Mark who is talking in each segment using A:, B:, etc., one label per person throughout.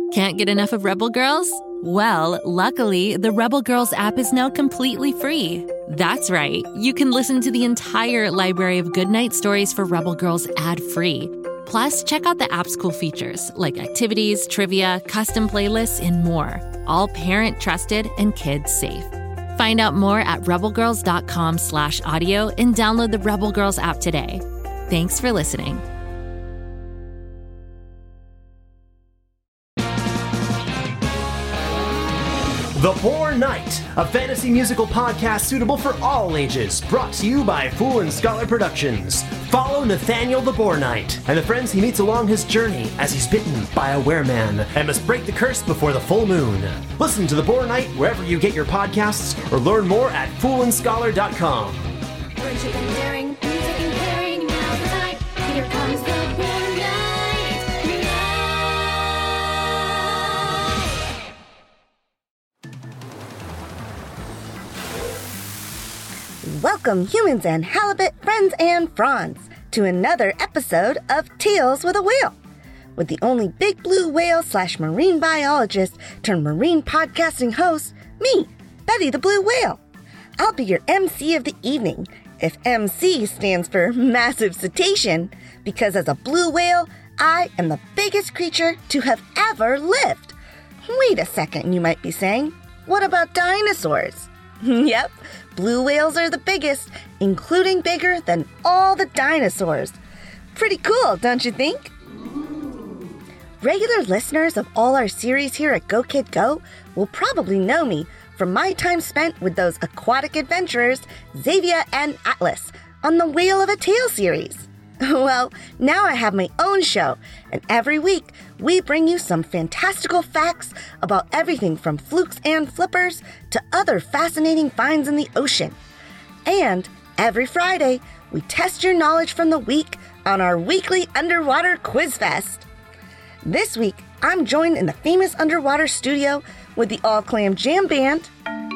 A: Can't get enough of Rebel Girls? Well, luckily, the Rebel Girls app is now completely free. That's right. You can listen to the entire library of goodnight stories for Rebel Girls ad-free. Plus, check out the app's cool features like activities, trivia, custom playlists, and more. All parent-trusted and kids-safe. Find out more at rebelgirls.com/audio and download the Rebel Girls app today. Thanks for listening.
B: The Poor Knight, a fantasy musical podcast suitable for all ages, brought to you by Fool and Scholar Productions. Follow Nathaniel the Boar Knight and the friends he meets along his journey as he's bitten by a wereman and must break the curse before the full moon. Listen to The Boar Knight wherever you get your podcasts or learn more at foolandscholar.com.
C: Friendship and daring, music and caring, now's the time. Here comes the Boar Knight.
D: Welcome, humans and halibut friends and fronds, to another episode of Tales with a Whale, with the only big blue whale / marine biologist turned marine podcasting host, me, Betty the Blue Whale. I'll be your MC of the evening, if MC stands for massive cetacean, because as a blue whale, I am the biggest creature to have ever lived. Wait a second, you might be saying. What about dinosaurs? Yep, blue whales are the biggest, including bigger than all the dinosaurs. Pretty cool, don't you think? Regular listeners of all our series here at Go Kid Go will probably know me from my time spent with those aquatic adventurers, Xavier and Atlas, on the Whale of a Tale series. Well, now I have my own show, and every week we bring you some fantastical facts about everything from flukes and flippers to other fascinating finds in the ocean. And every Friday, we test your knowledge from the week on our weekly underwater quiz fest. This week, I'm joined in the famous underwater studio with the All Clam Jam Band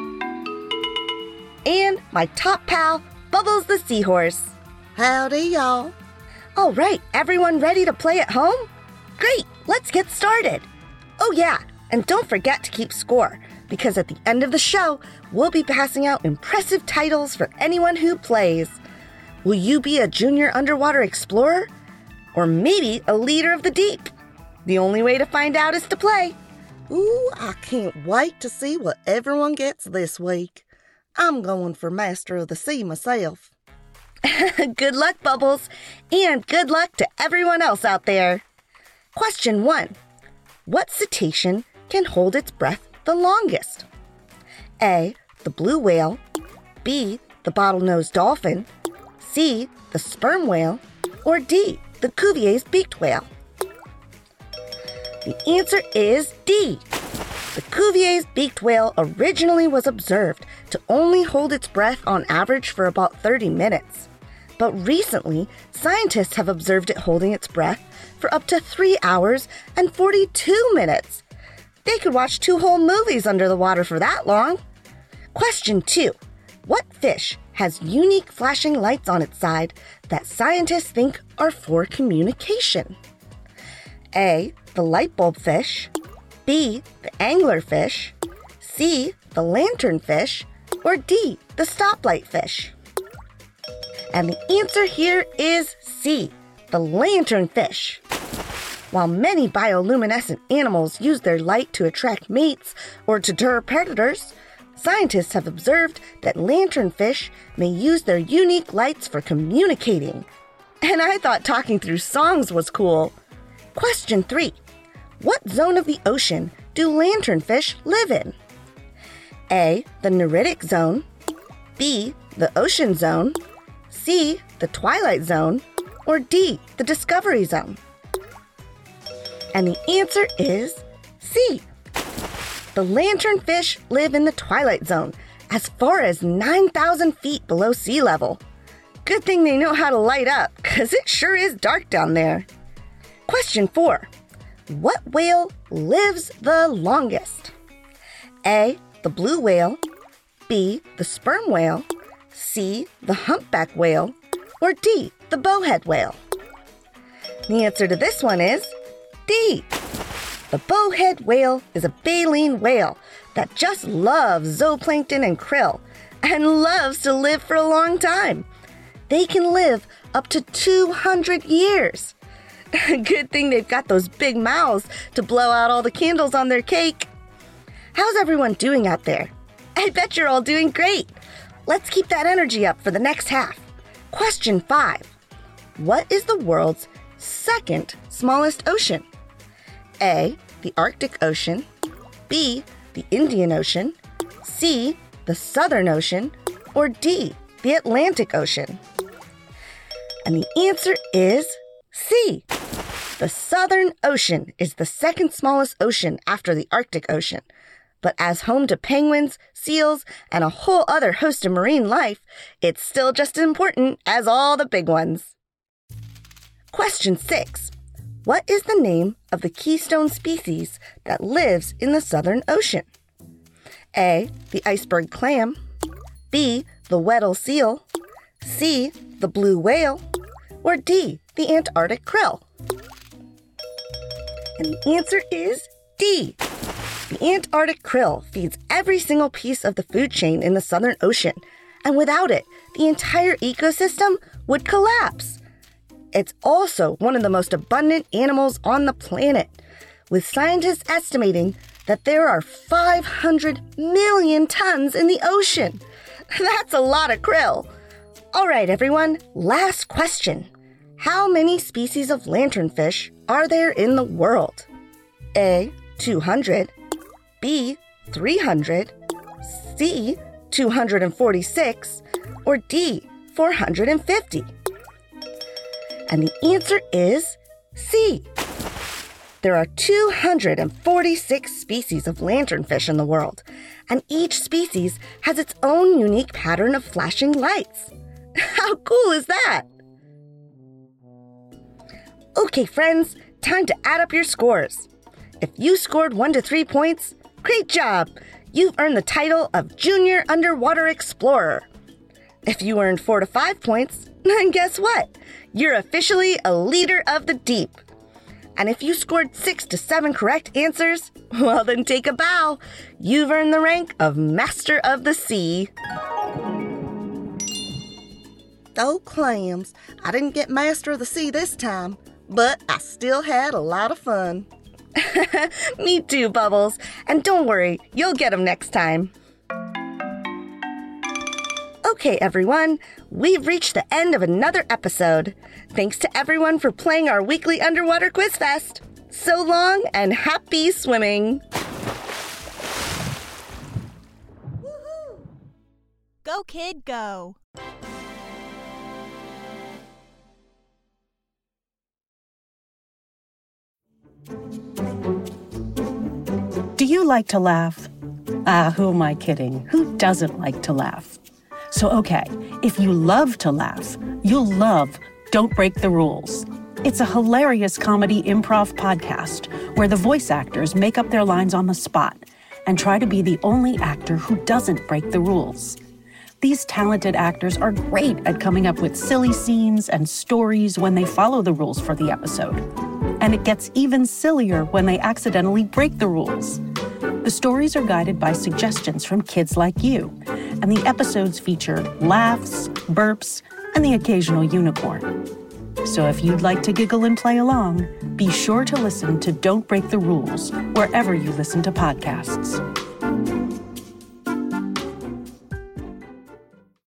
D: and my top pal, Bubbles the Seahorse. Howdy, y'all. All right, everyone ready to play at home? Great, let's get started. Oh yeah, and don't forget to keep score, because at the end of the show, we'll be passing out impressive titles for anyone who plays. Will you be a junior underwater explorer? Or maybe a leader of the deep? The only way to find out is to play. Ooh, I can't wait to see what everyone gets this week. I'm going for Master of the Sea myself. Good luck, Bubbles, and good luck to everyone else out there. Question 1. What cetacean can hold its breath the longest? A, the blue whale, B, the bottlenose dolphin, C, the sperm whale, or D, the Cuvier's beaked whale? The answer is D. The Cuvier's beaked whale originally was observed to only hold its breath on average for about 30 minutes. But recently, scientists have observed it holding its breath for up to 3 hours and 42 minutes. They could watch 2 whole movies under the water for that long. Question 2. What fish has unique flashing lights on its side that scientists think are for communication? A, the light bulb fish, B, the anglerfish, C, the lanternfish, or D, the stoplight fish? And the answer here is C, the lanternfish. While many bioluminescent animals use their light to attract mates or to deter predators, scientists have observed that lanternfish may use their unique lights for communicating. And I thought talking through songs was cool. Question 3. What zone of the ocean do lanternfish live in? A, the Neritic zone, B, the ocean zone, C, the twilight zone, or D, the discovery zone? And the answer is C. The lanternfish live in the twilight zone, as far as 9,000 feet below sea level. Good thing they know how to light up, because it sure is dark down there. Question 4. What whale lives the longest? A, the blue whale, B, the sperm whale, C, the humpback whale, or D, the bowhead whale? The answer to this one is D. The bowhead whale is a baleen whale that just loves zooplankton and krill and loves to live for a long time. They can live up to 200 years. Good thing they've got those big mouths to blow out all the candles on their cake. How's everyone doing out there? I bet you're all doing great. Let's keep that energy up for the next half. Question 5. What is the world's second smallest ocean? A, the Arctic Ocean. B, the Indian Ocean. C, the Southern Ocean. Or D, the Atlantic Ocean? And the answer is C. The Southern Ocean is the second smallest ocean after the Arctic Ocean. But as home to penguins, seals, and a whole other host of marine life, it's still just as important as all the big ones. Question 6. What is the name of the keystone species that lives in the Southern Ocean? A, the iceberg clam. B, the Weddell seal. C, the blue whale. Or D, the Antarctic krill? And the answer is D. The Antarctic krill feeds every single piece of the food chain in the Southern Ocean, and without it, the entire ecosystem would collapse. It's also one of the most abundant animals on the planet, with scientists estimating that there are 500 million tons in the ocean. That's a lot of krill. All right, everyone, last question. How many species of lanternfish are there in the world? A, 200. B, 300. C, 246. Or D, 450. And the answer is C. There are 246 species of lanternfish in the world, and each species has its own unique pattern of flashing lights. How cool is that? Okay, friends, time to add up your scores. If you scored 1 to 3 points, great job! You've earned the title of Junior Underwater Explorer. If you earned 4 to 5 points, then guess what? You're officially a leader of the deep. And if you scored 6 to 7 correct answers, well then take a bow. You've earned the rank of Master of the Sea. Oh, clams, I didn't get Master of the Sea this time, but I still had a lot of fun. Me too, Bubbles. And don't worry, you'll get them next time. Okay, everyone, we've reached the end of another episode. Thanks to everyone for playing our weekly underwater quiz fest. So long and happy swimming.
E: Woohoo! Go, kid, go.
F: Do you like to laugh? Who am I kidding? Who doesn't like to laugh? So, okay, if you love to laugh, you'll love Don't Break the Rules. It's a hilarious comedy improv podcast where the voice actors make up their lines on the spot and try to be the only actor who doesn't break the rules. These talented actors are great at coming up with silly scenes and stories when they follow the rules for the episode. And it gets even sillier when they accidentally break the rules. The stories are guided by suggestions from kids like you, and the episodes feature laughs, burps, and the occasional unicorn. So if you'd like to giggle and play along, be sure to listen to Don't Break the Rules wherever you listen to podcasts.